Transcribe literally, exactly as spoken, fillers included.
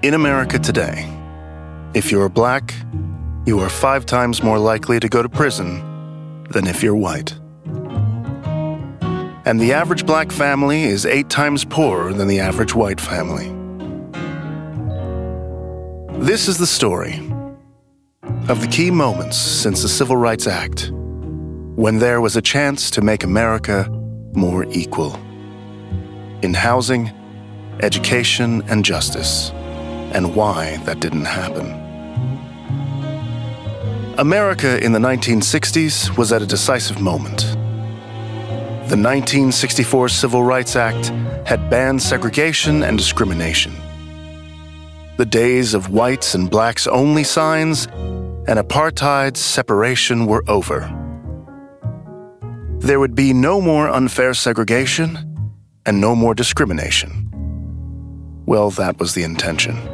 In America today, if you're black, you are five times more likely to go to prison than if you're white. And the average black family is eight times poorer than the average white family. This is the story of the key moments since the Civil Rights Act, when there was a chance to make America more equal in housing, education, and justice, and why that didn't happen. America in the nineteen sixties was at a decisive moment. The nineteen sixty-four Civil Rights Act had banned segregation and discrimination. The days of whites and blacks only signs and apartheid's separation were over. There would be no more unfair segregation and no more discrimination. Well, that was the intention.